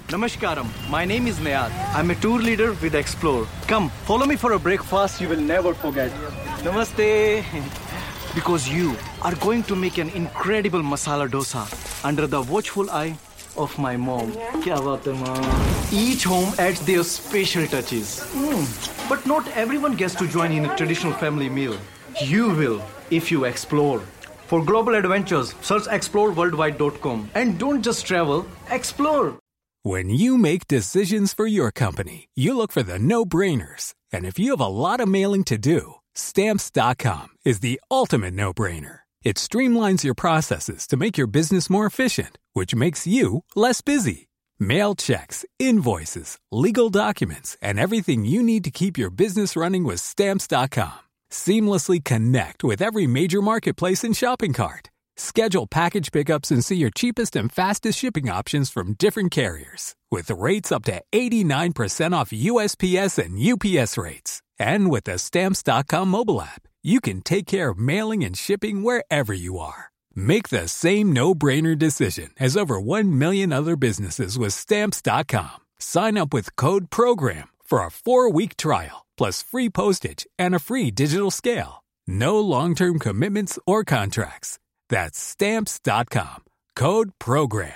Namaskaram, my name is Nayad. I'm a tour leader with Explore. Come, follow me for a breakfast you will never forget. Namaste. Because you are going to make an incredible masala dosa under the watchful eye of my mom. Kya baat hai, mom? Each home adds their special touches. But not everyone gets to join in a traditional family meal. You will if you explore. For global adventures, search exploreworldwide.com. And don't just travel, explore. When you make decisions for your company, you look for the no-brainers. And if you have a lot of mailing to do, Stamps.com is the ultimate no-brainer. It streamlines your processes to make your business more efficient, which makes you less busy. Mail checks, invoices, legal documents, and everything you need to keep your business running with Stamps.com. Seamlessly connect with every major marketplace and shopping cart. Schedule package pickups and see your cheapest and fastest shipping options from different carriers. With rates up to 89% off USPS and UPS rates. And with the Stamps.com mobile app, you can take care of mailing and shipping wherever you are. Make the same no-brainer decision as over 1 million other businesses with Stamps.com. Sign up with code PROGRAM for a 4-week trial, plus free postage and a free digital scale. No long-term commitments or contracts. That's Stamps.com. Code PROGRAM.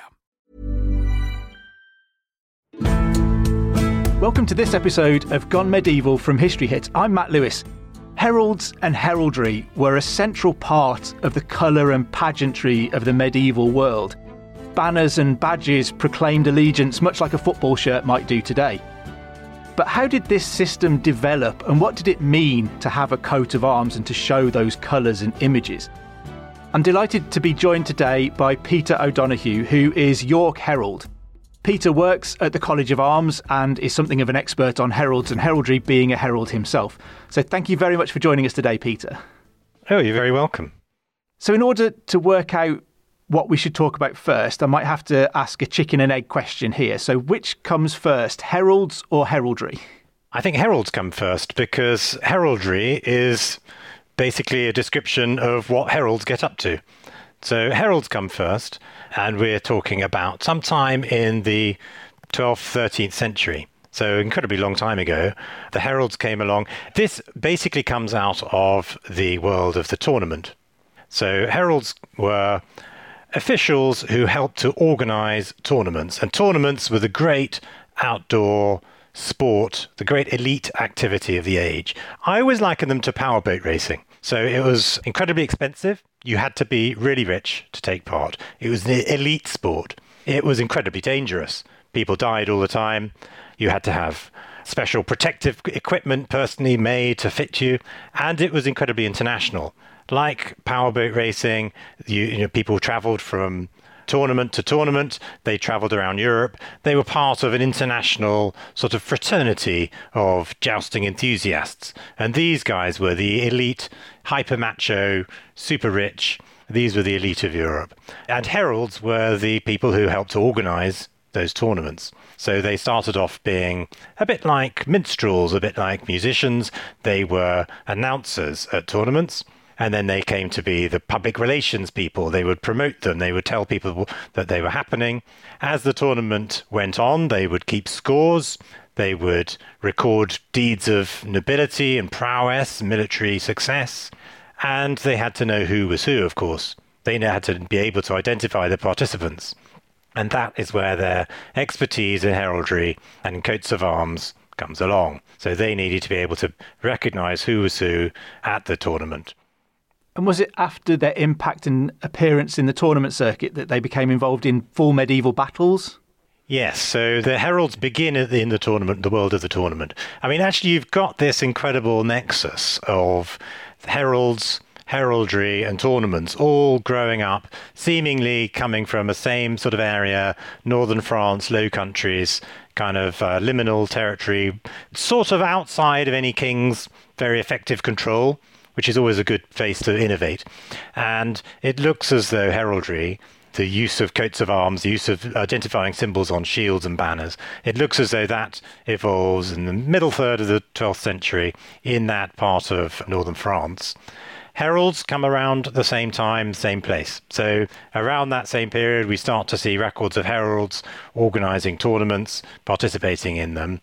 Welcome to this episode of Gone Medieval from History Hit. I'm Matt Lewis. Heralds and heraldry were a central part of the colour and pageantry of the medieval world. Banners and badges proclaimed allegiance much like a football shirt might do today. But how did this system develop, and what did it mean to have a coat of arms and to show those colours and images? I'm delighted to be joined today by Peter O'Donoghue, who is York Herald. Peter works at the College of Arms and is something of an expert on heralds and heraldry, being a herald himself. So thank you very much for joining us today, Peter. Oh, you're very welcome. So in order to work out what we should talk about first, I might have to ask a chicken and egg question here. So which comes first, heralds or heraldry? I think heralds come first because heraldry is basically a description of what heralds get up to. So heralds come first, and we're talking about sometime in the 12th, 13th century. So incredibly long time ago, the heralds came along. This basically comes out of the world of the tournament. So heralds were officials who helped to organize tournaments, and tournaments were the great outdoor sport, the great elite activity of the age. I always liken them to powerboat racing. So it was incredibly expensive. You had to be really rich to take part. It was an elite sport. It was incredibly dangerous. People died all the time. You had to have special protective equipment personally made to fit you. And it was incredibly international. Like powerboat racing, people traveled from tournament to tournament. They traveled around Europe. They were part of an international sort of fraternity of jousting enthusiasts. And these guys were the elite, hyper macho, super rich. These were the elite of Europe. And heralds were the people who helped to organize those tournaments. So they started off being a bit like minstrels, a bit like musicians. They were announcers at tournaments. And then they came to be the public relations people. They would promote them. They would tell people that they were happening. As the tournament went on, they would keep scores. They would record deeds of nobility and prowess, military success. And they had to know who was who, of course. They had to be able to identify the participants. And that is where their expertise in heraldry and in coats of arms comes along. So they needed to be able to recognize who was who at the tournament. And was it after their impact and appearance in the tournament circuit that they became involved in full medieval battles? Yes, so the heralds begin in the tournament, the world of the tournament. I mean, actually, you've got this incredible nexus of heralds, heraldry and tournaments all growing up, seemingly coming from the same sort of area, northern France, Low Countries, kind of liminal territory, sort of outside of any king's very effective control, which is always a good place to innovate. And it looks as though heraldry, the use of coats of arms, the use of identifying symbols on shields and banners, it looks as though that evolves in the middle third of the 12th century in that part of northern France. Heralds come around the same time, same place. So around that same period, we start to see records of heralds organising tournaments, participating in them.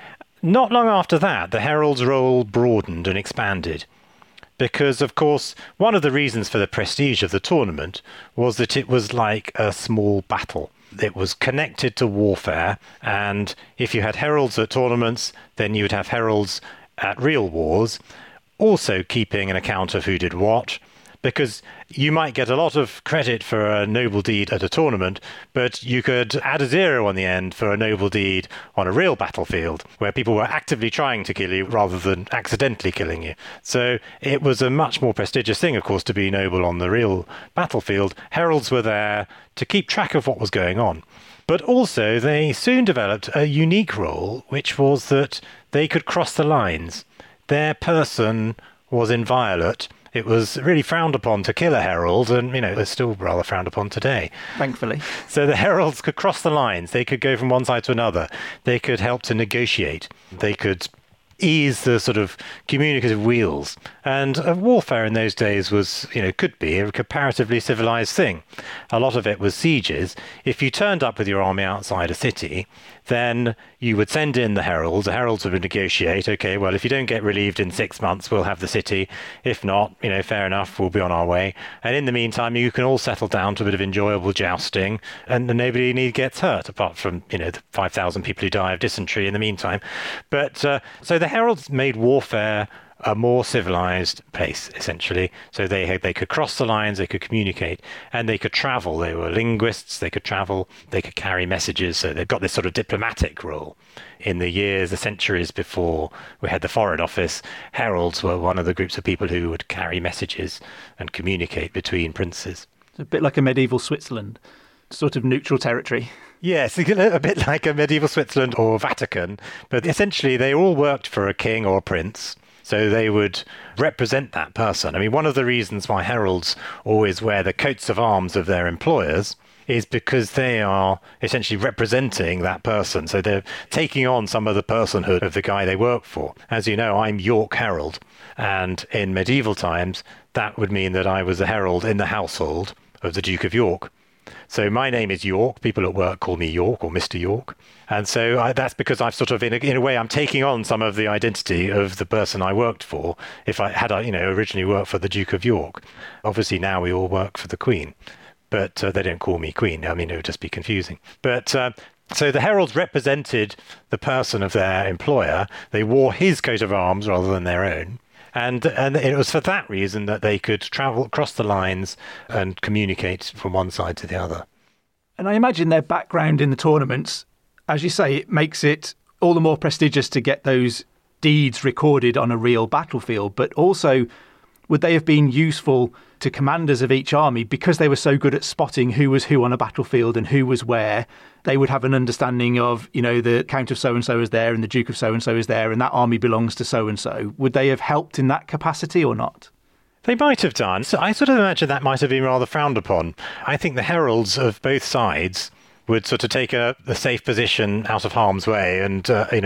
Not long after that, the herald's role broadened and expanded. Because, of course, one of the reasons for the prestige of the tournament was that it was like a small battle. It was connected to warfare, and if you had heralds at tournaments, then you would have heralds at real wars, also keeping an account of who did what, because you might get a lot of credit for a noble deed at a tournament, but you could add a 0 on the end for a noble deed on a real battlefield, where people were actively trying to kill you rather than accidentally killing you. So it was a much more prestigious thing, of course, to be noble on the real battlefield. Heralds were there to keep track of what was going on. But also, they soon developed a unique role, which was that they could cross the lines. Their person was inviolate. It was really frowned upon to kill a herald, and, it's still rather frowned upon today. Thankfully. So the heralds could cross the lines. They could go from one side to another. They could help to negotiate. They could ease the sort of communicative wheels. And warfare in those days was, could be a comparatively civilized thing. A lot of it was sieges. If you turned up with your army outside a city, then you would send in the heralds. The heralds would negotiate. Okay, well, if you don't get relieved in 6 months, we'll have the city. If not, fair enough, we'll be on our way. And in the meantime, you can all settle down to a bit of enjoyable jousting, and nobody gets hurt, apart from, the 5,000 people who die of dysentery in the meantime. But so the heralds made warfare a more civilized place, essentially. So they could cross the lines, they could communicate, and they could travel. They were linguists, they could travel, they could carry messages. So they've got this sort of diplomatic role. In the centuries before we had the Foreign Office, heralds were one of the groups of people who would carry messages and communicate between princes. It's a bit like a medieval Switzerland, sort of neutral territory. Yes, a bit like a medieval Switzerland or Vatican, but essentially they all worked for a king or a prince. So they would represent that person. I mean, one of the reasons why heralds always wear the coats of arms of their employers is because they are essentially representing that person. So they're taking on some of the personhood of the guy they work for. As you know, I'm York Herald. And in medieval times, that would mean that I was a herald in the household of the Duke of York. So my name is York. People at work call me York or Mr. York. And so that's because I've sort of, in a way, I'm taking on some of the identity of the person I worked for if I had, originally worked for the Duke of York. Obviously, now we all work for the Queen, but they don't call me Queen. I mean, it would just be confusing. But so the heralds represented the person of their employer. They wore his coat of arms rather than their own. And it was for that reason that they could travel across the lines and communicate from one side to the other. And I imagine their background in the tournaments, as you say, it makes it all the more prestigious to get those deeds recorded on a real battlefield. But also, would they have been useful to commanders of each army because they were so good at spotting who was who on a battlefield and who was where? They would have an understanding of, the Count of so-and-so is there and the Duke of so-and-so is there and that army belongs to so-and-so. Would they have helped in that capacity or not? They might have done. So I sort of imagine that might have been rather frowned upon. I think the heralds of both sides would sort of take a safe position out of harm's way and,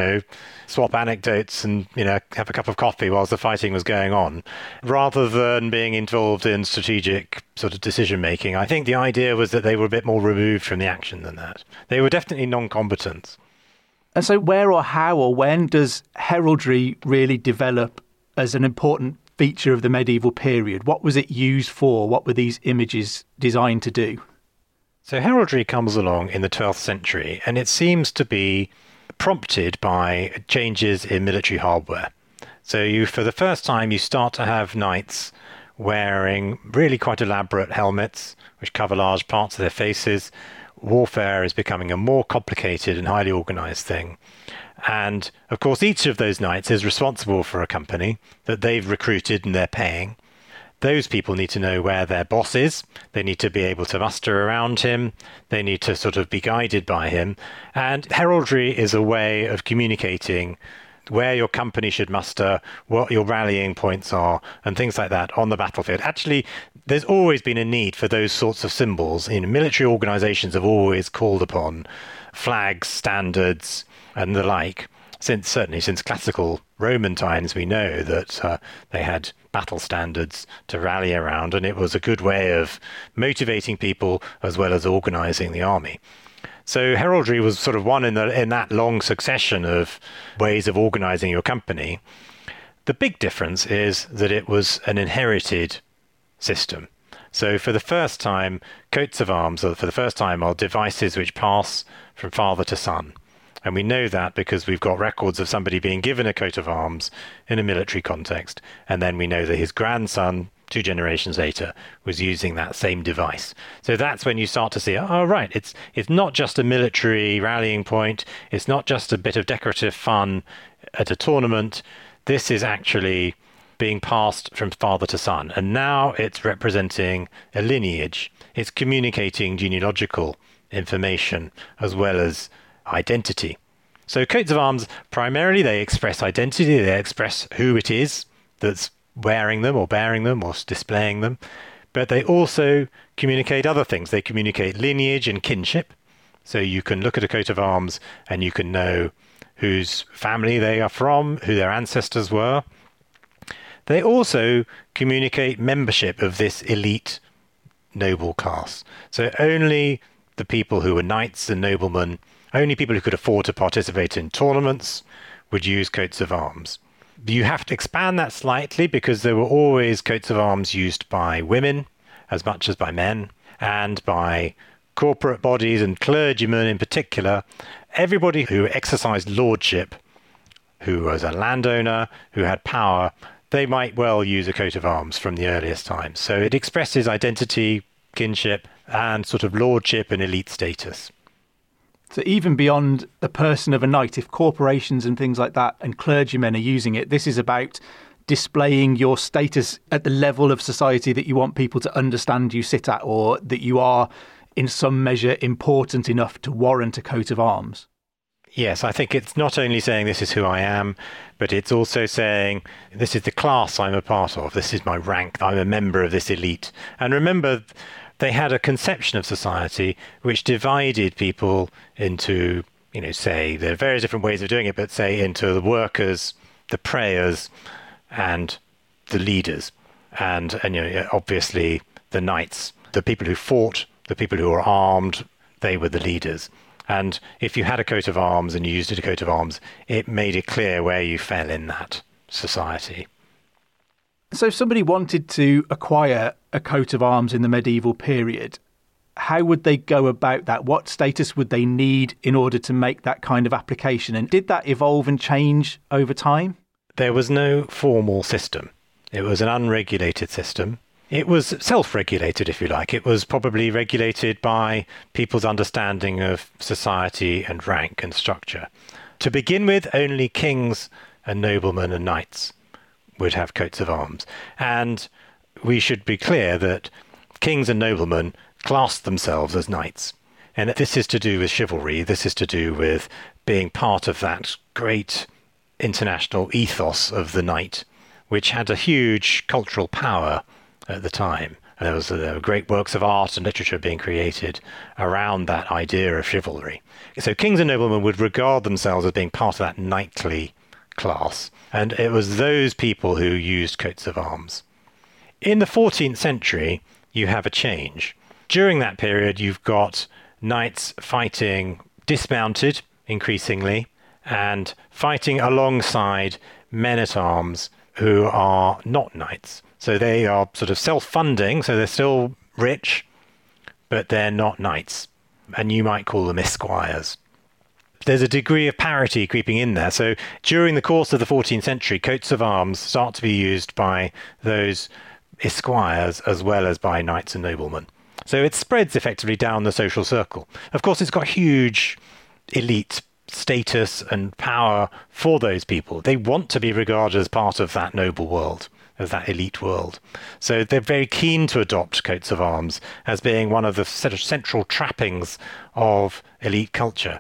swap anecdotes and, have a cup of coffee whilst the fighting was going on, rather than being involved in strategic sort of decision-making. I think the idea was that they were a bit more removed from the action than that. They were definitely non-combatants. And so where or how or when does heraldry really develop as an important feature of the medieval period? What was it used for? What were these images designed to do? So heraldry comes along in the 12th century, and it seems to be prompted by changes in military hardware. So for the first time, you start to have knights wearing really quite elaborate helmets, which cover large parts of their faces. Warfare is becoming a more complicated and highly organized thing. And, of course, each of those knights is responsible for a company that they've recruited and they're paying. Those people need to know where their boss is. They need to be able to muster around him. They need to sort of be guided by him. And heraldry is a way of communicating where your company should muster, what your rallying points are, and things like that on the battlefield. Actually, there's always been a need for those sorts of symbols. Military organizations have always called upon flags, standards, and the like. certainly since classical Roman times, we know that they had battle standards to rally around, and it was a good way of motivating people as well as organizing the army. So heraldry was sort of one in that long succession of ways of organizing your company. The big difference is that it was an inherited system. So for the first time, coats of arms, are devices which pass from father to son. And we know that because we've got records of somebody being given a coat of arms in a military context. And then we know that his grandson, 2 generations later, was using that same device. So that's when you start to see, oh, right, it's not just a military rallying point. It's not just a bit of decorative fun at a tournament. This is actually being passed from father to son. And now it's representing a lineage. It's communicating genealogical information as well as identity. So coats of arms, primarily they express identity, they express who it is that's wearing them or bearing them or displaying them, but they also communicate other things. They communicate lineage and kinship. So you can look at a coat of arms and you can know whose family they are from, who their ancestors were. They also communicate membership of this elite noble class. So only the people who were knights and noblemen, only people who could afford to participate in tournaments would use coats of arms. You have to expand that slightly because there were always coats of arms used by women as much as by men, and by corporate bodies and clergymen in particular. Everybody who exercised lordship, who was a landowner, who had power, they might well use a coat of arms from the earliest times. So it expresses identity, kinship, and sort of lordship and elite status. So even beyond the person of a knight, if corporations and things like that and clergymen are using it, this is about displaying your status at the level of society that you want people to understand you sit at, or that you are in some measure important enough to warrant a coat of arms. Yes, I think it's not only saying this is who I am, but it's also saying this is the class I'm a part of. This is my rank. I'm a member of this elite. And remember, they had a conception of society which divided people into, say, there are various different ways of doing it, but say into the workers, the prayers, and the leaders. And obviously the knights, the people who fought, the people who were armed, they were the leaders. And if you had a coat of arms and you used a coat of arms, it made it clear where you fell in that society. So if somebody wanted to acquire a coat of arms in the medieval period, how would they go about that? What status would they need in order to make that kind of application? And did that evolve and change over time? There was no formal system. It was an unregulated system. It was self-regulated, if you like. It was probably regulated by people's understanding of society and rank and structure. To begin with, only kings and noblemen and knights would have coats of arms. And we should be clear that kings and noblemen classed themselves as knights. And this is to do with chivalry. This is to do with being part of that great international ethos of the knight, which had a huge cultural power at the time. There were great works of art and literature being created around that idea of chivalry. So kings and noblemen would regard themselves as being part of that knightly class, and it was those people who used coats of arms. In the 14th century, you have a change. During that period, you've got knights fighting dismounted increasingly and fighting alongside men-at-arms who are not knights. So they are sort of self-funding, so they're still rich, but they're not knights. And you might call them esquires. There's a degree of parity creeping in there. So during the course of the 14th century, coats of arms start to be used by those esquires as well as by knights and noblemen. So it spreads effectively down the social circle. Of course, it's got huge elite status and power for those people. They want to be regarded as part of that noble world, of that elite world. So they're very keen to adopt coats of arms as being one of the sort of central trappings of elite culture.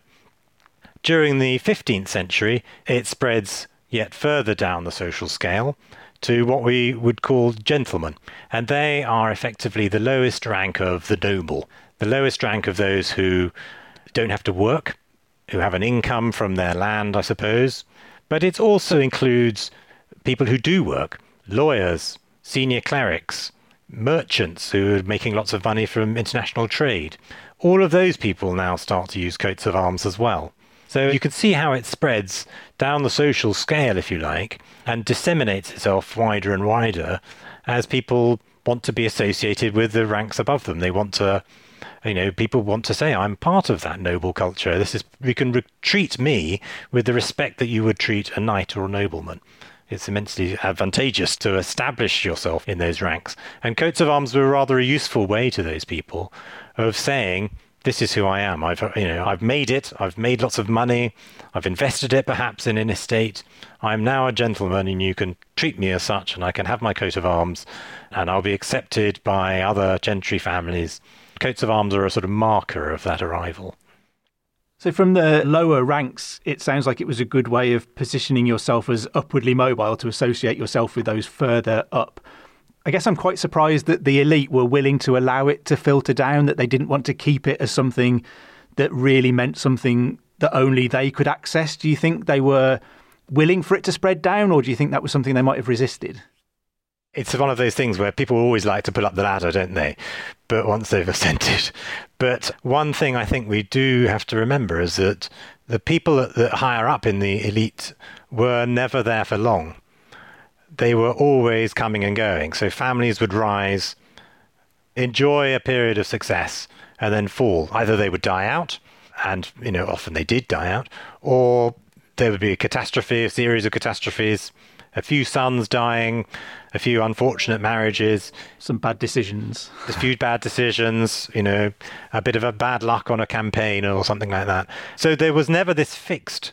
During the 15th century, it spreads yet further down the social scale to what we would call gentlemen. And they are effectively the lowest rank of the noble, the lowest rank of those who don't have to work, who have an income from their land, I suppose. But it also includes people who do work, lawyers, senior clerics, merchants who are making lots of money from international trade. All of those people now start to use coats of arms as well. So you can see how it spreads down the social scale, if you like, and disseminates itself wider and wider as people want to be associated with the ranks above them. They want to, people want to say, I'm part of that noble culture. You can treat me with the respect that you would treat a knight or a nobleman. It's immensely advantageous to establish yourself in those ranks. And coats of arms were rather a useful way to those people of saying, this is who I am. I've made it. I've made lots of money. I've invested it perhaps in an estate. I'm now a gentleman and you can treat me as such and I can have my coat of arms and I'll be accepted by other gentry families. Coats of arms are a sort of marker of that arrival. So from the lower ranks, it sounds like it was a good way of positioning yourself as upwardly mobile to associate yourself with those further up. I guess I'm quite surprised that the elite were willing to allow it to filter down, that they didn't want to keep it as something that really meant something that only they could access. Do you think they were willing for it to spread down, or do you think that was something they might have resisted? It's one of those things where people always like to pull up the ladder, don't they? But once they've ascended. But one thing I think we do have to remember is that the people that higher up in the elite were never there for long. They were always coming and going. So families would rise, enjoy a period of success, and then fall. Either they would die out, and often they did die out, or there would be a catastrophe, a series of catastrophes, a few sons dying, a few unfortunate marriages. Some bad decisions. A few bad decisions, a bit of a bad luck on a campaign or something like that. So there was never this fixed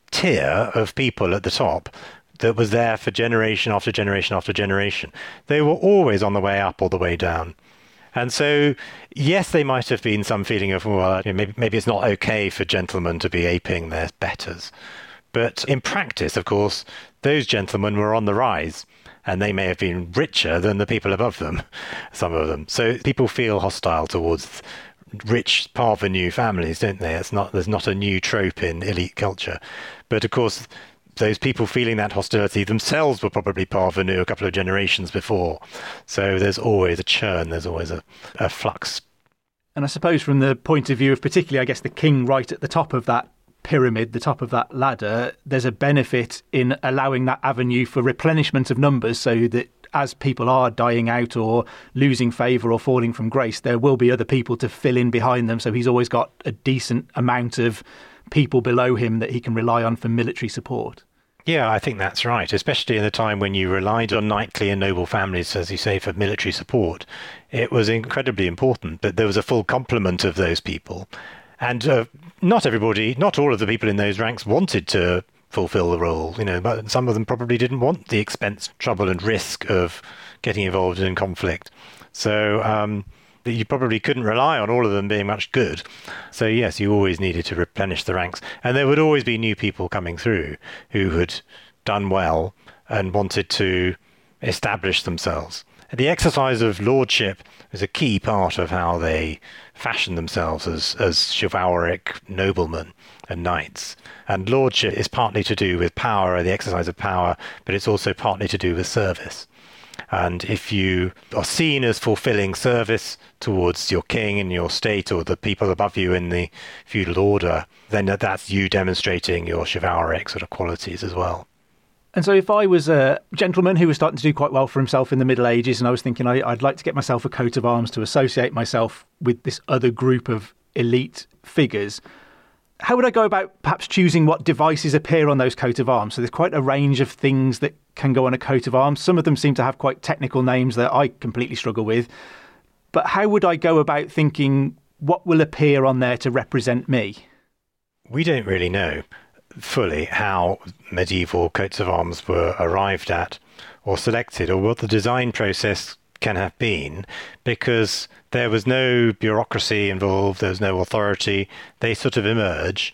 tier of people at the top that was there for generation after generation after generation. They were always on the way up or the way down. And so, yes, they might have been some feeling of, well, maybe it's not okay for gentlemen to be aping their betters. But in practice, of course, those gentlemen were on the rise, and they may have been richer than the people above them, some of them. So people feel hostile towards rich parvenu families, don't they? There's not a new trope in elite culture. But of course, those people feeling that hostility themselves were probably parvenu a couple of generations before. So there's always a churn, there's always a flux. And I suppose from the point of view of particularly, I guess, the king right at the top of that pyramid, the top of that ladder, there's a benefit in allowing that avenue for replenishment of numbers so that as people are dying out or losing favour or falling from grace, there will be other people to fill in behind them. So he's always got a decent amount of people below him that he can rely on for military support. Yeah, I think that's right, especially in a time when you relied on knightly and noble families, as you say, for military support. It was incredibly important that there was a full complement of those people. And not all of the people in those ranks wanted to fulfill the role, but some of them probably didn't want the expense, trouble and risk of getting involved in conflict. So you probably couldn't rely on all of them being much good. So yes, you always needed to replenish the ranks. And there would always be new people coming through who had done well and wanted to establish themselves. The exercise of lordship is a key part of how they fashioned themselves as chivalric noblemen and knights. And lordship is partly to do with power and the exercise of power, but it's also partly to do with service. And if you are seen as fulfilling service towards your king and your state or the people above you in the feudal order, then that's you demonstrating your chivalric sort of qualities as well. And so if I was a gentleman who was starting to do quite well for himself in the Middle Ages and I was thinking I'd like to get myself a coat of arms to associate myself with this other group of elite figures, how would I go about perhaps choosing what devices appear on those coat of arms? So there's quite a range of things that can go on a coat of arms. Some of them seem to have quite technical names that I completely struggle with. But how would I go about thinking what will appear on there to represent me? We don't really know fully how medieval coats of arms were arrived at or selected, or what the design process can have been, because there was no bureaucracy involved, there was no authority. They sort of emerge.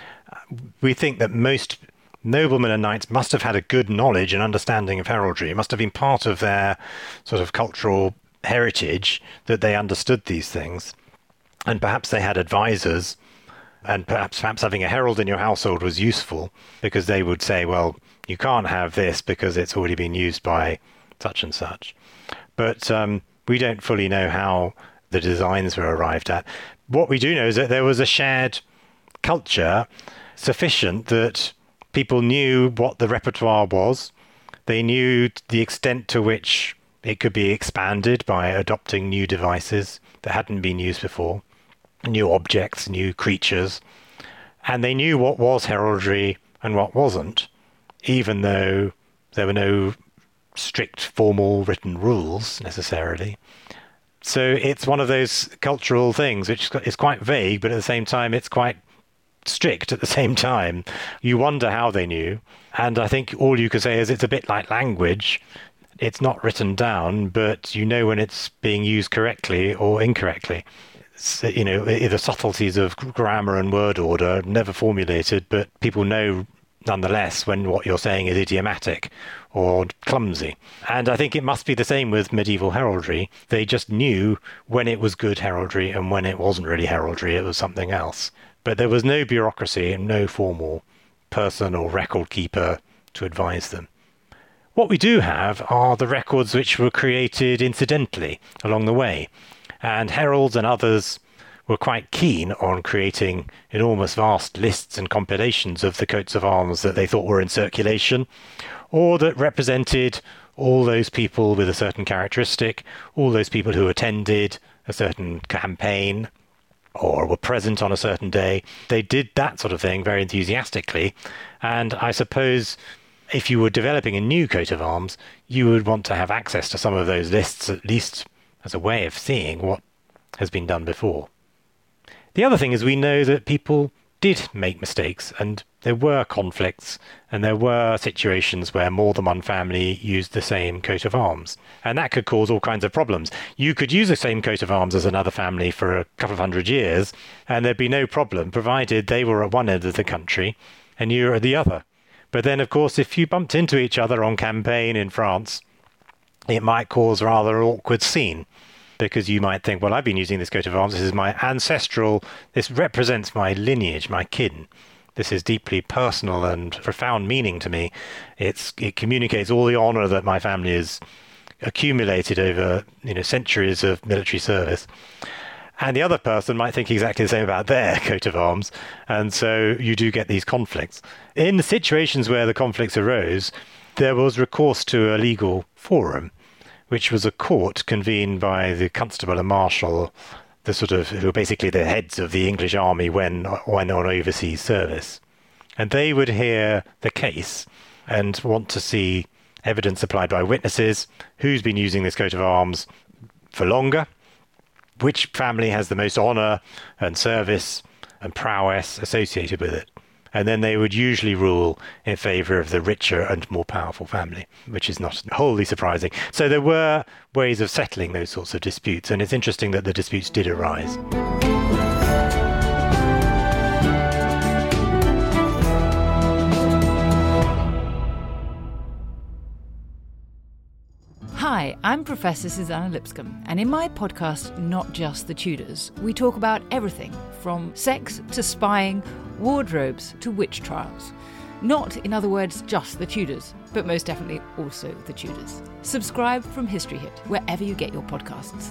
We think that most noblemen and knights must have had a good knowledge and understanding of heraldry. It must have been part of their sort of cultural heritage that they understood these things. And perhaps they had advisors And perhaps having a herald in your household was useful because they would say, well, you can't have this because it's already been used by such and such. But we don't fully know how the designs were arrived at. What we do know is that there was a shared culture sufficient that people knew what the repertoire was. They knew the extent to which it could be expanded by adopting new devices that hadn't been used before, new objects, new creatures. And they knew what was heraldry and what wasn't, even though there were no strict formal written rules necessarily. So it's one of those cultural things which is quite vague, but at the same time it's quite strict at the same time. You wonder how they knew. And I think all you can say is it's a bit like language. It's not written down, but you know when it's being used correctly or incorrectly. So, the subtleties of grammar and word order never formulated, but people know nonetheless when what you're saying is idiomatic or clumsy. And I think it must be the same with medieval heraldry. They just knew when it was good heraldry and when it wasn't really heraldry, it was something else. But there was no bureaucracy and no formal person or record keeper to advise them. What we do have are the records which were created incidentally along the way. And heralds and others were quite keen on creating enormous vast lists and compilations of the coats of arms that they thought were in circulation, or that represented all those people with a certain characteristic, all those people who attended a certain campaign or were present on a certain day. They did that sort of thing very enthusiastically. And I suppose if you were developing a new coat of arms, you would want to have access to some of those lists, at least as a way of seeing what has been done before. The other thing is we know that people did make mistakes, and there were conflicts, and there were situations where more than one family used the same coat of arms. And that could cause all kinds of problems. You could use the same coat of arms as another family for a couple of 100 years, and there'd be no problem, provided they were at one end of the country and you were at the other. But then, of course, if you bumped into each other on campaign in France, it might cause a rather awkward scene. Because you might think, well, I've been using this coat of arms, this is my ancestral, this represents my lineage, my kin. This is deeply personal and profound meaning to me. It communicates all the honour that my family has accumulated over centuries of military service. And the other person might think exactly the same about their coat of arms. And so you do get these conflicts. In the situations where the conflicts arose, there was recourse to a legal forum, which was a court convened by the constable and marshal, who were basically the heads of the English army when on overseas service. And they would hear the case and want to see evidence supplied by witnesses, who's been using this coat of arms for longer, which family has the most honour and service and prowess associated with it. And then they would usually rule in favour of the richer and more powerful family, which is not wholly surprising. So there were ways of settling those sorts of disputes, and it's interesting that the disputes did arise. Hi, I'm Professor Susanna Lipscomb, and in my podcast, Not Just the Tudors, we talk about everything from sex to spying, wardrobes to witch trials. Not, in other words, just the Tudors, but most definitely also the Tudors. Subscribe from History Hit, wherever you get your podcasts.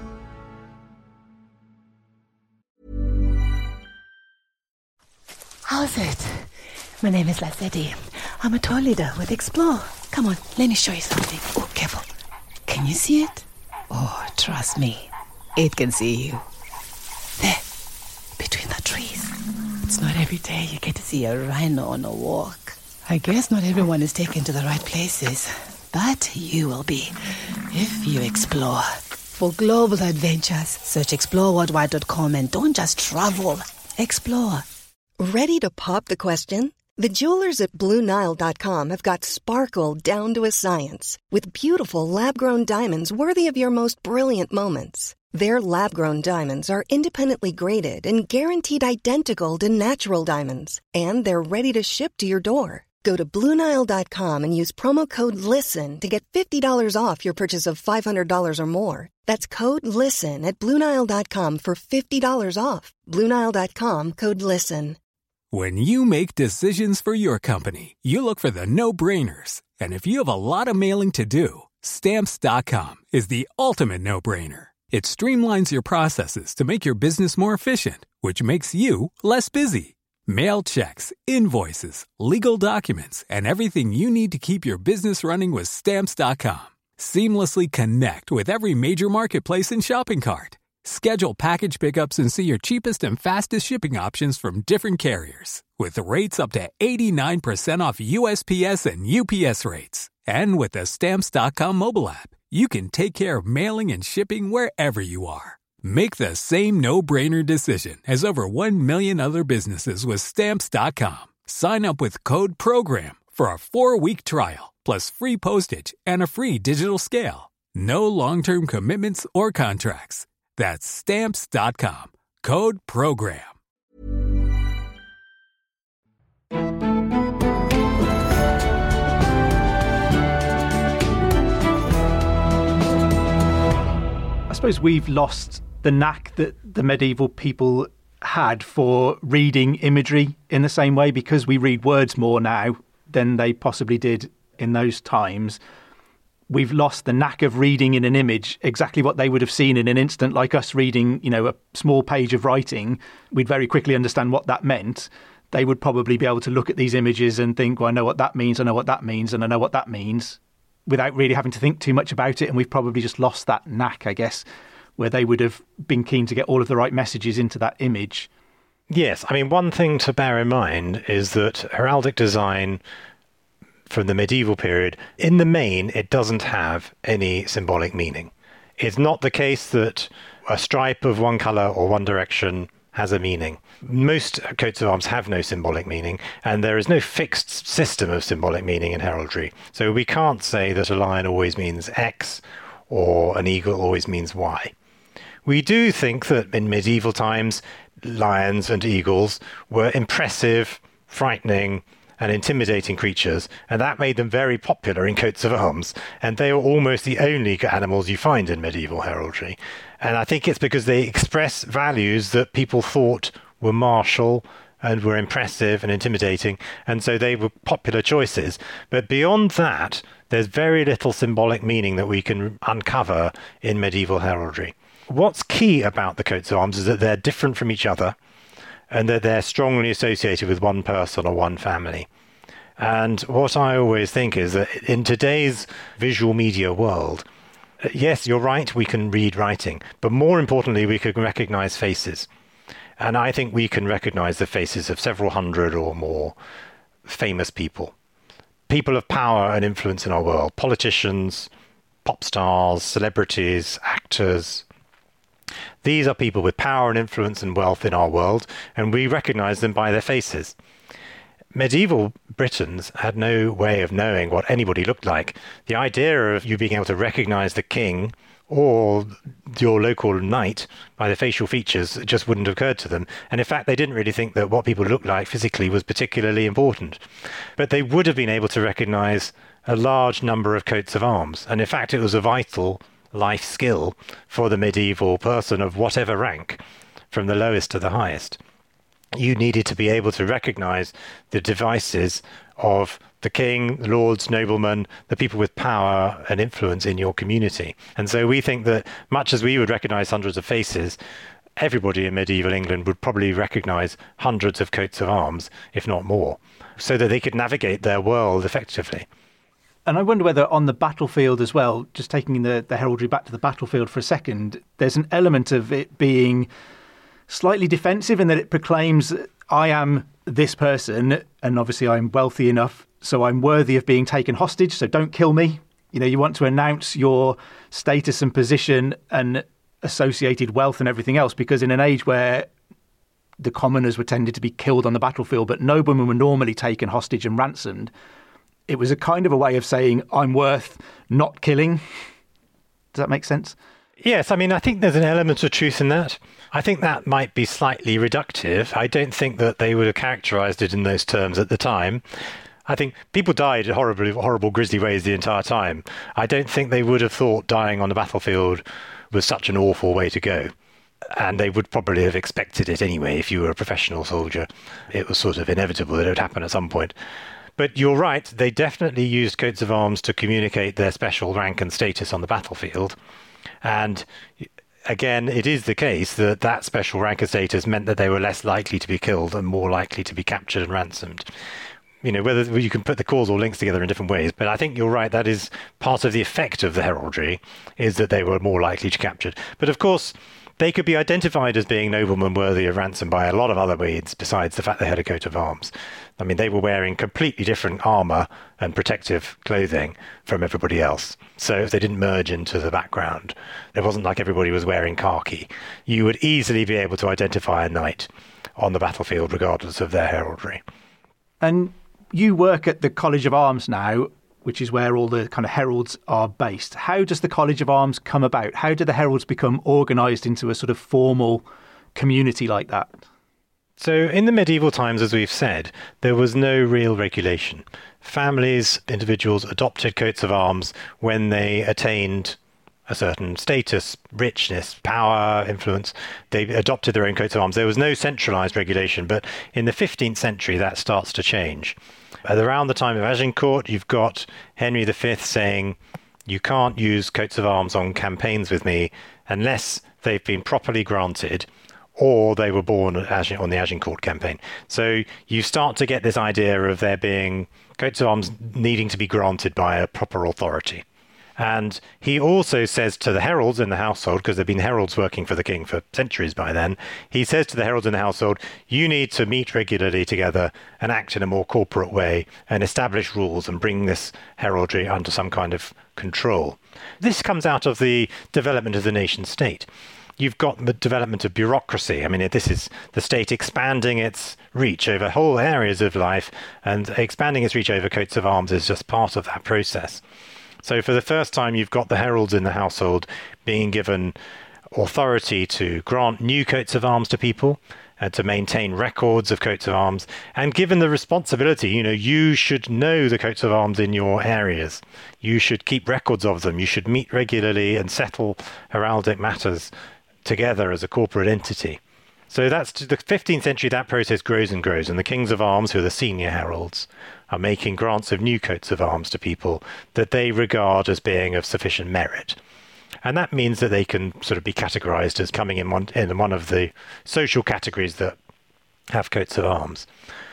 How's it? My name is Lassetti. I'm a tour leader with Explore. Come on, let me show you something. Oh, careful. Can you see it? Oh, trust me, it can see you. There, between the trees. It's not every day you get to see a rhino on a walk. I guess not everyone is taken to the right places, but you will be if you explore. For global adventures, search exploreworldwide.com and don't just travel, explore. Ready to pop the question? The jewelers at BlueNile.com have got sparkle down to a science with beautiful lab-grown diamonds worthy of your most brilliant moments. Their lab-grown diamonds are independently graded and guaranteed identical to natural diamonds, and they're ready to ship to your door. Go to BlueNile.com and use promo code LISTEN to get $50 off your purchase of $500 or more. That's code LISTEN at BlueNile.com for $50 off. BlueNile.com, code LISTEN. When you make decisions for your company, you look for the no-brainers. And if you have a lot of mailing to do, Stamps.com is the ultimate no-brainer. It streamlines your processes to make your business more efficient, which makes you less busy. Mail checks, invoices, legal documents, and everything you need to keep your business running with Stamps.com. Seamlessly connect with every major marketplace and shopping cart. Schedule package pickups and see your cheapest and fastest shipping options from different carriers, with rates up to 89% off USPS and UPS rates. And with the Stamps.com mobile app, you can take care of mailing and shipping wherever you are. Make the same no-brainer decision as over 1 million other businesses with Stamps.com. Sign up with code PROGRAM for a 4-week trial, plus free postage and a free digital scale. No long-term commitments or contracts. That's Stamps.com. Code PROGRAM. I suppose we've lost the knack that the medieval people had for reading imagery in the same way, because we read words more now than they possibly did in those times. We've lost the knack of reading in an image exactly what they would have seen in an instant, like us reading, a small page of writing. We'd very quickly understand what that meant. They would probably be able to look at these images and think, well, I know what that means, I know what that means, and I know what that means, without really having to think too much about it. And we've probably just lost that knack, I guess, where they would have been keen to get all of the right messages into that image. Yes, one thing to bear in mind is that heraldic design from the medieval period, in the main, it doesn't have any symbolic meaning. It's not the case that a stripe of one colour or one direction has a meaning. Most coats of arms have no symbolic meaning, and there is no fixed system of symbolic meaning in heraldry. So we can't say that a lion always means X or an eagle always means Y. We do think that in medieval times, lions and eagles were impressive, frightening, and intimidating creatures, and that made them very popular in coats of arms, and they were almost the only animals you find in medieval heraldry. And I think it's because they express values that people thought were martial and were impressive and intimidating, and so they were popular choices. But beyond that, there's very little symbolic meaning that we can uncover in medieval heraldry. What's key about the coats of arms is that they're different from each other, and that they're strongly associated with one person or one family. And what I always think is that in today's visual media world, yes, you're right, we can read writing, but more importantly, we can recognize faces. And I think we can recognize the faces of several hundred or more famous people of power and influence in our world, politicians, pop stars, celebrities, actors. These are people with power and influence and wealth in our world, and we recognize them by their faces. Medieval Britons had no way of knowing what anybody looked like. The idea of you being able to recognize the king or your local knight by their facial features just wouldn't have occurred to them. And in fact, they didn't really think that what people looked like physically was particularly important. But they would have been able to recognize a large number of coats of arms. And in fact, it was a vital life skill for the medieval person of whatever rank, from the lowest to the highest. You needed to be able to recognize the devices of the king, the lords, noblemen, the people with power and influence in your community. And so we think that much as we would recognize hundreds of faces, everybody in medieval England would probably recognize hundreds of coats of arms, if not more, so that they could navigate their world effectively. And I wonder whether on the battlefield as well, just taking the heraldry back to the battlefield for a second, there's an element of it being slightly defensive in that it proclaims, I am this person, and obviously I'm wealthy enough, so I'm worthy of being taken hostage, so don't kill me. You want to announce your status and position and associated wealth and everything else, because in an age where the commoners were tended to be killed on the battlefield, but noblemen were normally taken hostage and ransomed, it was a kind of a way of saying, I'm worth not killing. Does that make sense? Yes, I think there's an element of truth in that. I think that might be slightly reductive. I don't think that they would have characterized it in those terms at the time. I think people died in horrible, grisly ways the entire time. I don't think they would have thought dying on the battlefield was such an awful way to go. And they would probably have expected it anyway if you were a professional soldier. It was sort of inevitable that it would happen at some point. But you're right, they definitely used coats of arms to communicate their special rank and status on the battlefield. And again, it is the case that that special rank and status meant that they were less likely to be killed and more likely to be captured and ransomed. Whether you can put the causal links together in different ways, but I think you're right, that is part of the effect of the heraldry, is that they were more likely to be captured. But of course, they could be identified as being noblemen worthy of ransom by a lot of other means besides the fact they had a coat of arms. I mean, they were wearing completely different armour and protective clothing from everybody else. So if they didn't merge into the background, it wasn't like everybody was wearing khaki. You would easily be able to identify a knight on the battlefield regardless of their heraldry. And you work at the College of Arms now, which is where all the kind of heralds are based. How does the College of Arms come about? How do the heralds become organised into a sort of formal community like that? So in the medieval times, as we've said, there was no real regulation. Families, individuals adopted coats of arms when they attained a certain status, richness, power, influence. They adopted their own coats of arms. There was no centralised regulation, but in the 15th century that starts to change. At around the time of Agincourt, you've got Henry V saying, you can't use coats of arms on campaigns with me unless they've been properly granted or they were born on the Agincourt campaign. So you start to get this idea of there being coats of arms needing to be granted by a proper authority. And he also says to the heralds in the household, because there have been heralds working for the king for centuries by then, he says to the heralds in the household, you need to meet regularly together and act in a more corporate way and establish rules and bring this heraldry under some kind of control. This comes out of the development of the nation state. You've got the development of bureaucracy. I mean, this is the state expanding its reach over whole areas of life, and expanding its reach over coats of arms is just part of that process. So for the first time, you've got the heralds in the household being given authority to grant new coats of arms to people and to maintain records of coats of arms, and given the responsibility, you should know the coats of arms in your areas. You should keep records of them. You should meet regularly and settle heraldic matters together as a corporate entity. So that's the 15th century, that process grows and grows, and the kings of arms, who are the senior heralds, are making grants of new coats of arms to people that they regard as being of sufficient merit. And that means that they can sort of be categorized as coming in one of the social categories that have coats of arms.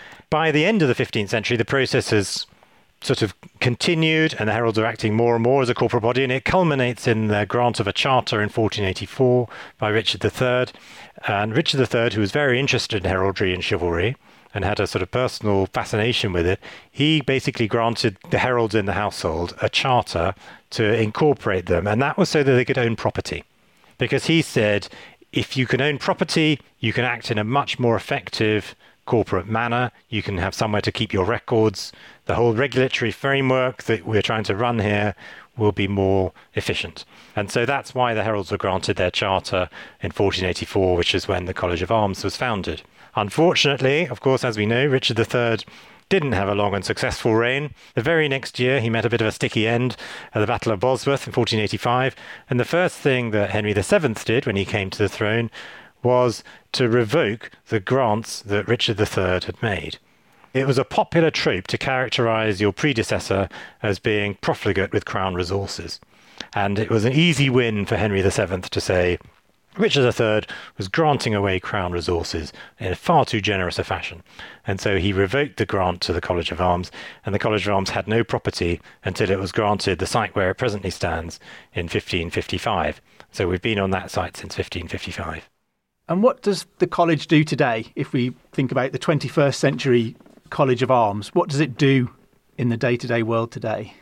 By the end of the 15th century, the process has sort of continued, and the heralds are acting more and more as a corporate body, and it culminates in the grant of a charter in 1484 by Richard III. And Richard III, who was very interested in heraldry and chivalry and had a sort of personal fascination with it, he basically granted the heralds in the household a charter to incorporate them, and that was so that they could own property. Because he said, if you can own property, you can act in a much more effective corporate manner, you can have somewhere to keep your records, the whole regulatory framework that we're trying to run here will be more efficient. And so that's why the heralds were granted their charter in 1484, which is when the College of Arms was founded. Unfortunately, of course, as we know, Richard III didn't have a long and successful reign. The very next year, he met a bit of a sticky end at the Battle of Bosworth in 1485. And the first thing that Henry VII did when he came to the throne was to revoke the grants that Richard III had made. It was a popular trope to characterize your predecessor as being profligate with crown resources. And it was an easy win for Henry VII to say, Richard III was granting away crown resources in a far too generous a fashion. And so he revoked the grant to the College of Arms, and the College of Arms had no property until it was granted the site where it presently stands in 1555. So we've been on that site since 1555. And what does the college do today? If we think about the 21st century College of Arms, what does it do in the day-to-day world today?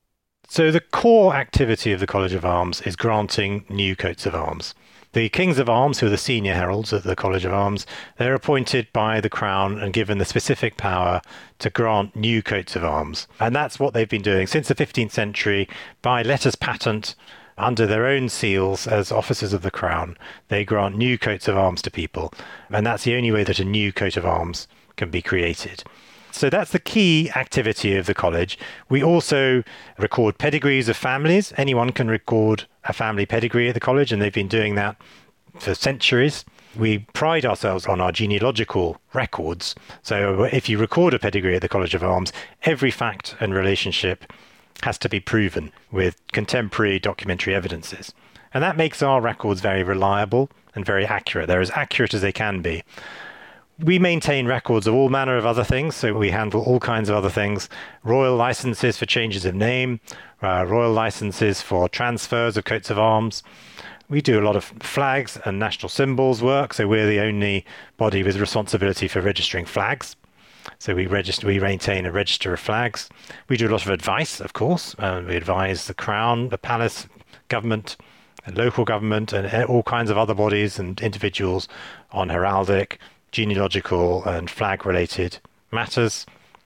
So the core activity of the College of Arms is granting new coats of arms. The Kings of Arms, who are the senior heralds at the College of Arms, they're appointed by the Crown and given the specific power to grant new coats of arms. And that's what they've been doing since the 15th century by letters patent. Under their own seals as officers of the Crown, they grant new coats of arms to people. And that's the only way that a new coat of arms can be created. So that's the key activity of the college. We also record pedigrees of families. Anyone can record a family pedigree at the college, and they've been doing that for centuries. We pride ourselves on our genealogical records. So if you record a pedigree at the College of Arms, every fact and relationship has to be proven with contemporary documentary evidences. And that makes our records very reliable and very accurate. They're as accurate as they can be. We maintain records of all manner of other things, so we handle all kinds of other things. Royal licenses for changes of name, royal licenses for transfers of coats of arms. We do a lot of flags and national symbols work, so we're the only body with responsibility for registering flags. So we maintain a register of flags. We do a lot of advice, of course. We advise the Crown, the Palace, government, and local government, and all kinds of other bodies and individuals on heraldic, genealogical, and flag-related matters.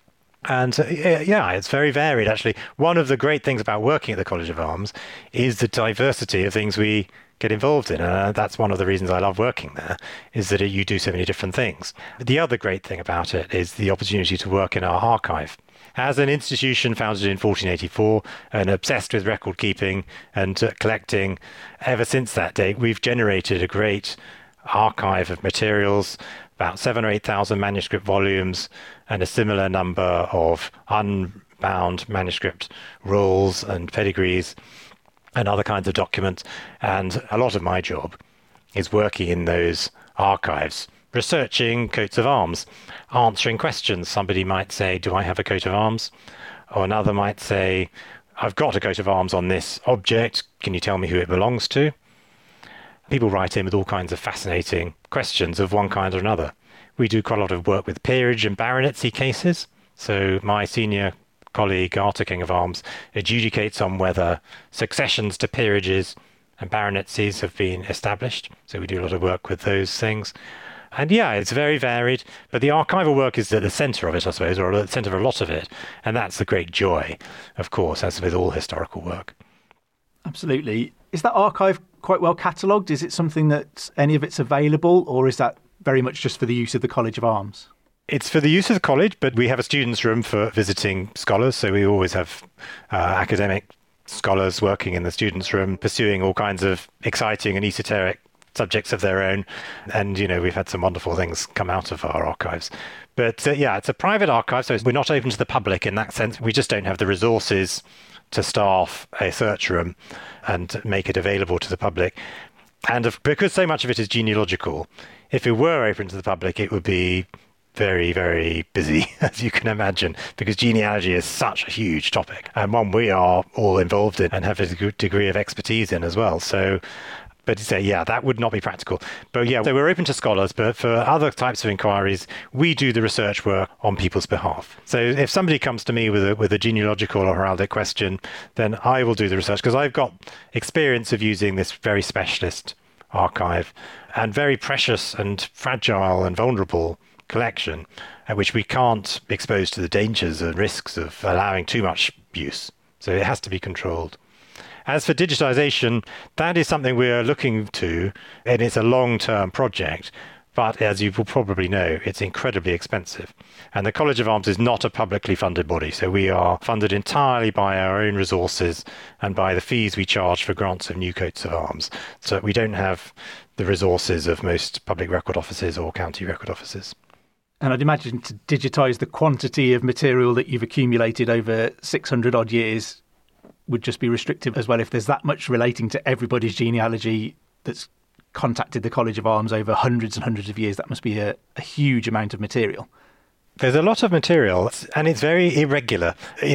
And it's very varied, actually. One of the great things about working at the College of Arms is the diversity of things we get involved in. And that's one of the reasons I love working there, is that you do so many different things. The other great thing about it is the opportunity to work in our archive. As an institution founded in 1484 and obsessed with record keeping and collecting, ever since that date, we've generated a great archive of materials, about 7,000 or 8,000 manuscript volumes, and a similar number of unbound manuscript rolls and pedigrees and other kinds of documents. And a lot of my job is working in those archives, researching coats of arms, answering questions. Somebody might say, do I have a coat of arms? Or another might say, I've got a coat of arms on this object. Can you tell me who it belongs to? People write in with all kinds of fascinating questions of one kind or another. We do quite a lot of work with peerage and baronetcy cases. So my senior colleague, Arthur King of Arms, adjudicates on whether successions to peerages and baronetcies have been established. So we do a lot of work with those things. And it's very varied, but the archival work is at the centre of it, I suppose, or at the centre of a lot of it. And that's the great joy, of course, as with all historical work. Absolutely. Is that archive quite well catalogued? Is it something that any of it's available, or is that very much just for the use of the College of Arms? It's for the use of the college, but we have a students' room for visiting scholars. So we always have academic scholars working in the students' room, pursuing all kinds of exciting and esoteric subjects of their own. And, we've had some wonderful things come out of our archives. But it's a private archive, so we're not open to the public in that sense. We just don't have the resources to staff a search room and make it available to the public. And because so much of it is genealogical, if it were open to the public, it would be very, very busy, as you can imagine, because genealogy is such a huge topic, and one we are all involved in and have a good degree of expertise in as well. But that would not be practical. But so we're open to scholars, but for other types of inquiries, we do the research work on people's behalf. So if somebody comes to me with a genealogical or heraldic question, then I will do the research, because I've got experience of using this very specialist archive and very precious and fragile and vulnerable collection, which we can't expose to the dangers and risks of allowing too much use. So it has to be controlled. As for digitization, that is something we're looking to, and it's a long-term project. But as you will probably know, it's incredibly expensive. And the College of Arms is not a publicly funded body. So we are funded entirely by our own resources and by the fees we charge for grants of new coats of arms. So we don't have the resources of most public record offices or county record offices. And I'd imagine to digitise the quantity of material that you've accumulated over 600 odd years would just be restrictive as well. If there's that much relating to everybody's genealogy that's contacted the College of Arms over hundreds and hundreds of years, that must be a huge amount of material. There's a lot of material, and it's very irregular.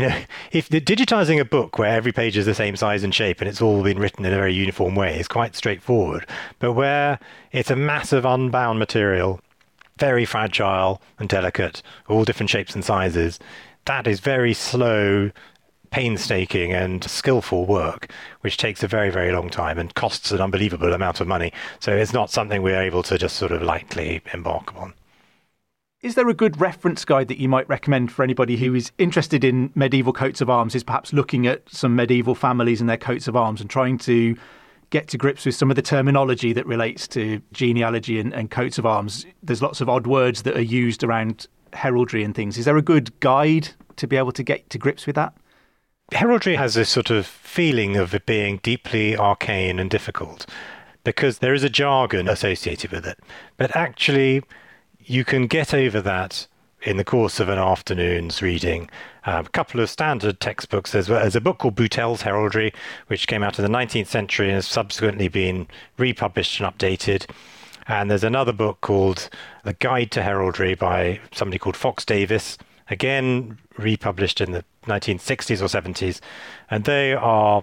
If digitising a book where every page is the same size and shape and it's all been written in a very uniform way is quite straightforward. But where it's a massive unbound material, very fragile and delicate, all different shapes and sizes, that is very slow, painstaking and skillful work, which takes a very, very long time and costs an unbelievable amount of money. So it's not something we're able to just sort of lightly embark upon. Is there a good reference guide that you might recommend for anybody who is interested in medieval coats of arms, is perhaps looking at some medieval families and their coats of arms and trying to get to grips with some of the terminology that relates to genealogy and coats of arms? There's lots of odd words that are used around heraldry and things? Is there a good guide to be able to get to grips with that? Heraldry has this sort of feeling of it being deeply arcane and difficult because there is a jargon associated with it. But actually, you can get over that in the course of an afternoon's reading. A couple of standard textbooks. There's a book called Boutell's Heraldry, which came out in the 19th century and has subsequently been republished and updated. And there's another book called The Guide to Heraldry by somebody called Fox Davis, again republished in the 1960s or 70s. And they are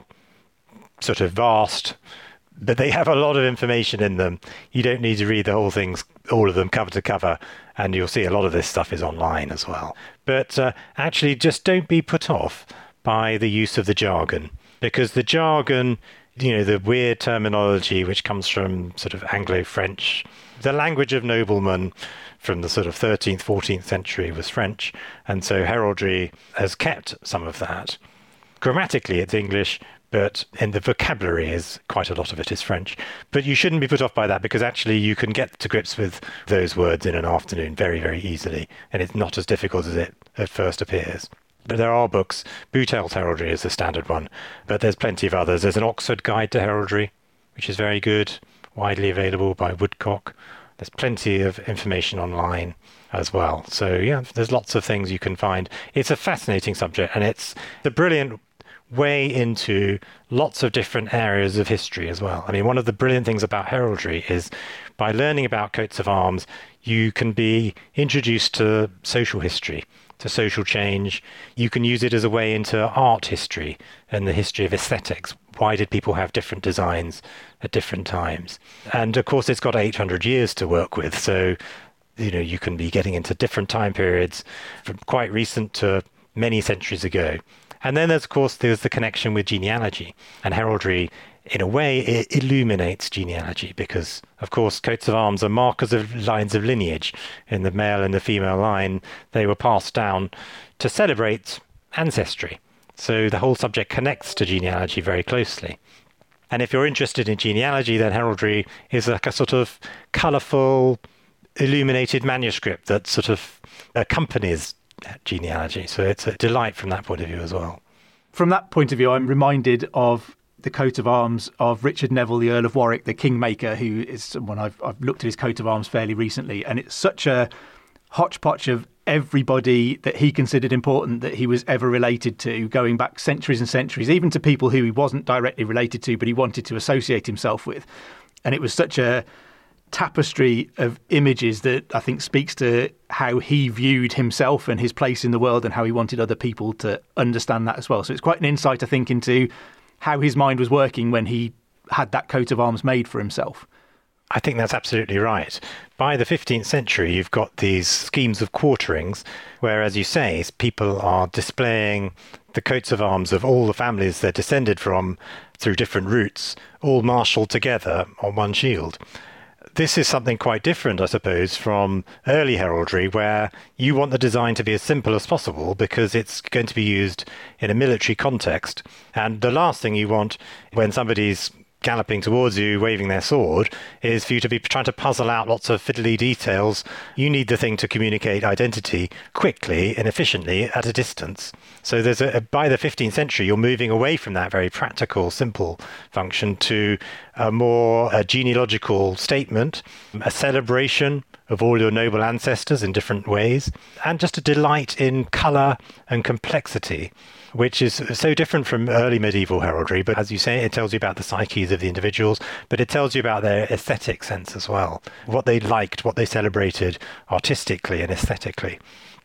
sort of vast, but they have a lot of information in them. You don't need to read the whole things, all of them cover to cover, and you'll see a lot of this stuff is online as well. But actually, just don't be put off by the use of the jargon, because the jargon, the weird terminology which comes from sort of Anglo-French, the language of noblemen from the sort of 13th, 14th century was French, and so heraldry has kept some of that. Grammatically, it's English, but in the vocabulary is quite a lot of it is French. But you shouldn't be put off by that, because actually you can get to grips with those words in an afternoon very, very easily, and it's not as difficult as it at first appears. But there are books. Boutell's Heraldry is the standard one, but there's plenty of others. There's an Oxford Guide to Heraldry, which is very good, widely available by Woodcock. There's plenty of information online as well. So yeah, there's lots of things you can find. It's a fascinating subject, and it's a brilliant way into lots of different areas of history as well. I mean, one of the brilliant things about heraldry is by learning about coats of arms, you can be introduced to social history, to social change. You can use it as a way into art history and the history of aesthetics. Why did people have different designs at different times? And of course, it's got 800 years to work with. So, you can be getting into different time periods from quite recent to many centuries ago. And then, there's the connection with genealogy. And heraldry, in a way, it illuminates genealogy because, of course, coats of arms are markers of lines of lineage. In the male and the female line, they were passed down to celebrate ancestry. So the whole subject connects to genealogy very closely. And if you're interested in genealogy, then heraldry is like a sort of colourful, illuminated manuscript that sort of accompanies genealogy. So it's a delight from that point of view as well. From that point of view, I'm reminded of the coat of arms of Richard Neville, the Earl of Warwick, the Kingmaker, who is someone I've looked at his coat of arms fairly recently, and it's such a hodgepodge of everybody that he considered important that he was ever related to, going back centuries and centuries, even to people who he wasn't directly related to, but he wanted to associate himself with. And it was such a tapestry of images that I think speaks to how he viewed himself and his place in the world and how he wanted other people to understand that as well. So it's quite an insight, I think, into how his mind was working when he had that coat of arms made for himself. I think that's absolutely right. By the 15th century, you've got these schemes of quarterings where, as you say, people are displaying the coats of arms of all the families they're descended from through different routes, all marshalled together on one shield. This is something quite different, I suppose, from early heraldry, where you want the design to be as simple as possible because it's going to be used in a military context. And the last thing you want when somebody's galloping towards you, waving their sword, is for you to be trying to puzzle out lots of fiddly details. You need the thing to communicate identity quickly and efficiently at a distance. So by the 15th century, you're moving away from that very practical, simple function to a more genealogical statement, a celebration of all your noble ancestors in different ways, and just a delight in colour and complexity, which is so different from early medieval heraldry. But as you say, it tells you about the psyches of the individuals, but it tells you about their aesthetic sense as well, what they liked, what they celebrated artistically and aesthetically.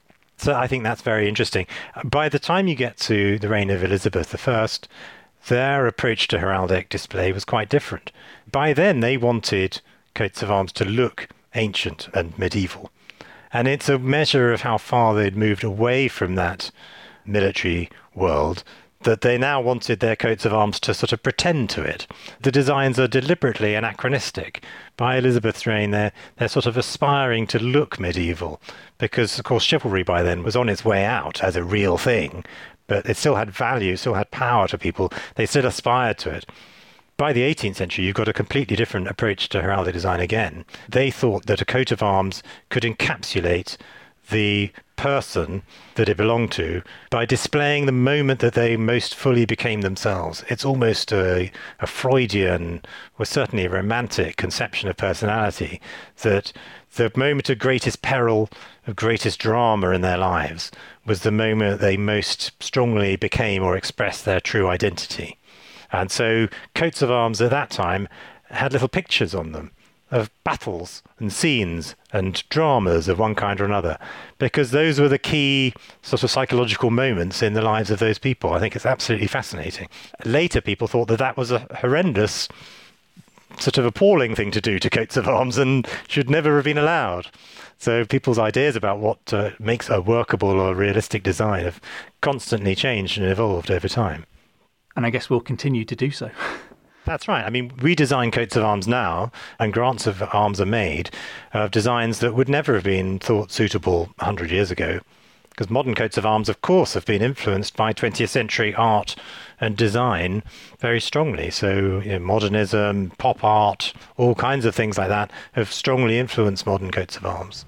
So I think that's very interesting. By the time you get to the reign of Elizabeth I, their approach to heraldic display was quite different. By then, they wanted coats of arms to look ancient and medieval. And it's a measure of how far they'd moved away from that military world that they now wanted their coats of arms to sort of pretend to it. The designs are deliberately anachronistic. By Elizabeth's reign, they're sort of aspiring to look medieval because, of course, chivalry by then was on its way out as a real thing, but it still had value, still had power to people. They still aspired to it. By the 18th century, you've got a completely different approach to heraldic design again. They thought that a coat of arms could encapsulate the person that it belonged to by displaying the moment that they most fully became themselves. It's almost a Freudian, or certainly a romantic conception of personality, that the moment of greatest peril, of greatest drama in their lives was the moment they most strongly became or expressed their true identity. And so coats of arms at that time had little pictures on them of battles and scenes and dramas of one kind or another, because those were the key sort of psychological moments in the lives of those people. I think it's absolutely fascinating. Later, people thought that that was a horrendous, sort of appalling thing to do to coats of arms and should never have been allowed. So people's ideas about what makes a workable or realistic design have constantly changed and evolved over time. And I guess we'll continue to do so. That's right. I mean, we design coats of arms now, and grants of arms are made of designs that would never have been thought suitable 100 years ago. Because modern coats of arms, of course, have been influenced by 20th century art and design very strongly. So modernism, pop art, all kinds of things like that have strongly influenced modern coats of arms.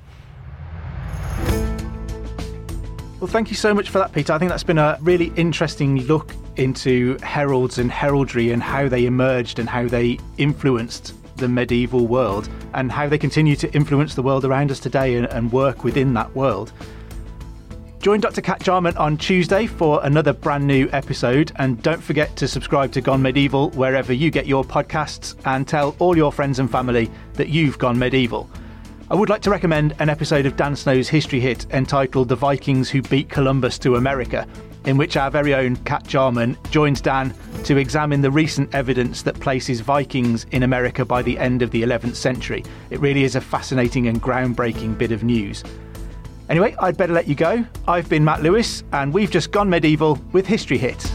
Well, thank you so much for that, Peter. I think that's been a really interesting look into heralds and heraldry and how they emerged and how they influenced the medieval world and how they continue to influence the world around us today and work within that world. Join Dr. Kat Jarman on Tuesday for another brand new episode, and don't forget to subscribe to Gone Medieval wherever you get your podcasts and tell all your friends and family that you've gone medieval. I would like to recommend an episode of Dan Snow's history hit entitled The Vikings Who Beat Columbus to America, in which our very own Kat Jarman joins Dan to examine the recent evidence that places Vikings in America by the end of the 11th century. It really is a fascinating and groundbreaking bit of news. Anyway, I'd better let you go. I've been Matt Lewis, and we've just gone medieval with History Hit.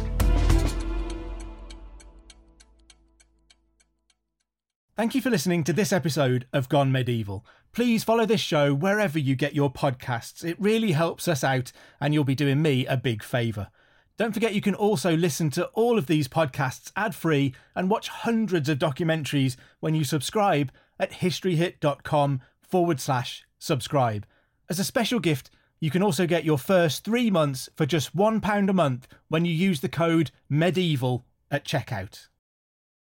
Thank you for listening to this episode of Gone Medieval. Please follow this show wherever you get your podcasts. It really helps us out, and you'll be doing me a big favour. Don't forget you can also listen to all of these podcasts ad-free and watch hundreds of documentaries when you subscribe at historyhit.com/subscribe. As a special gift, you can also get your first 3 months for just £1 a month when you use the code MEDIEVAL at checkout.